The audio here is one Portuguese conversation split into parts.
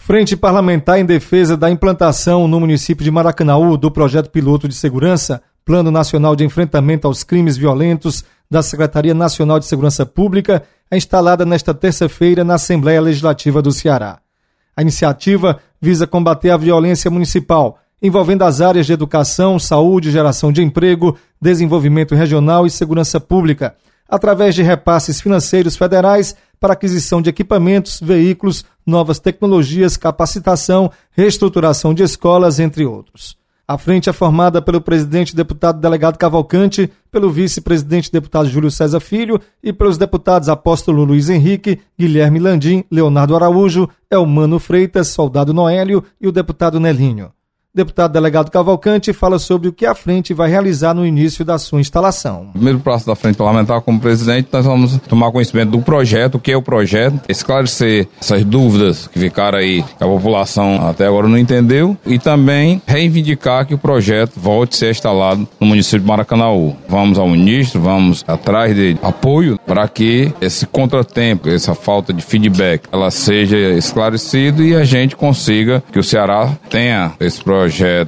Frente Parlamentar em defesa da implantação no município de Maracanaú do projeto piloto de segurança, Plano Nacional de Enfrentamento aos Crimes Violentos da Secretaria Nacional de Segurança Pública, é instalada nesta terça-feira na Assembleia Legislativa do Ceará. A iniciativa visa combater a violência municipal, envolvendo as áreas de educação, saúde, geração de emprego, desenvolvimento regional e segurança pública, através de repasses financeiros federais para aquisição de equipamentos, veículos, novas tecnologias, capacitação, reestruturação de escolas, entre outros. A frente é formada pelo presidente deputado delegado Cavalcante, pelo vice-presidente deputado Júlio César Filho e pelos deputados Apóstolo Luiz Henrique, Guilherme Landim, Leonardo Araújo, Elmano Freitas, Soldado Noélio e o deputado Nelinho. Deputado delegado Cavalcante fala sobre o que a frente vai realizar no início da sua instalação. No primeiro passo da frente parlamentar, como presidente, nós vamos tomar conhecimento do projeto, o que é o projeto, esclarecer essas dúvidas que ficaram aí, que a população até agora não entendeu, e também reivindicar que o projeto volte a ser instalado no município de Maracanaú. Vamos ao ministro, vamos atrás de apoio para que esse contratempo, essa falta de feedback, ela seja esclarecida e a gente consiga que o Ceará tenha esse projeto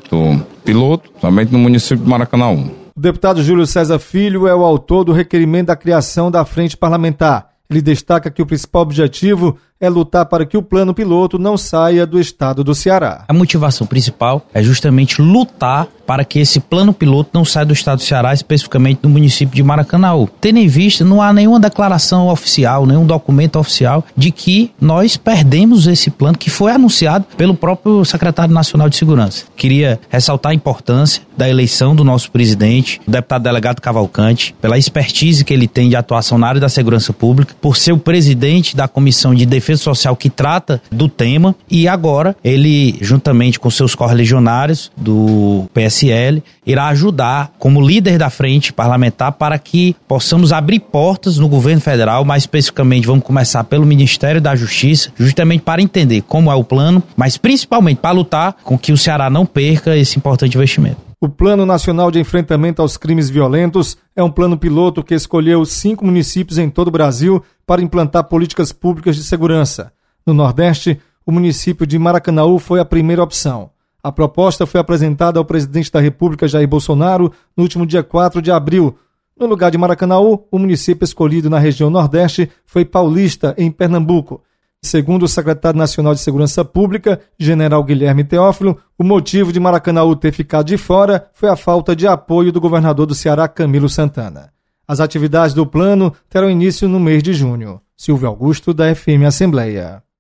piloto, somente no município de Maracanaú. O deputado Júlio César Filho é o autor do requerimento da criação da Frente Parlamentar. Ele destaca que o principal objetivo é lutar para que o plano piloto não saia do estado do Ceará. A motivação principal é justamente lutar para que esse plano piloto não saia do estado do Ceará, especificamente do município de Maracanaú. Tendo em vista, não há nenhuma declaração oficial, nenhum documento oficial de que nós perdemos esse plano que foi anunciado pelo próprio secretário nacional de segurança. Queria ressaltar a importância da eleição do nosso presidente, o deputado delegado Cavalcante, pela expertise que ele tem de atuação na área da segurança pública, por ser o presidente da Comissão de Defesa Social que trata do tema, e agora ele, juntamente com seus correligionários do PSL, irá ajudar como líder da frente parlamentar para que possamos abrir portas no governo federal, mais especificamente vamos começar pelo Ministério da Justiça, justamente para entender como é o plano, mas principalmente para lutar com que o Ceará não perca esse importante investimento. O Plano Nacional de Enfrentamento aos Crimes Violentos é um plano piloto que escolheu 5 municípios em todo o Brasil para implantar políticas públicas de segurança. No Nordeste, o município de Maracanaú foi a primeira opção. A proposta foi apresentada ao presidente da República, Jair Bolsonaro, no último dia 4 de abril. No lugar de Maracanaú, o município escolhido na região Nordeste foi Paulista, em Pernambuco. Segundo o secretário nacional de Segurança Pública, general Guilherme Teófilo, o motivo de Maracanaú ter ficado de fora foi a falta de apoio do governador do Ceará, Camilo Santana. As atividades do plano terão início no mês de junho. Silvio Augusto, da FM Assembleia.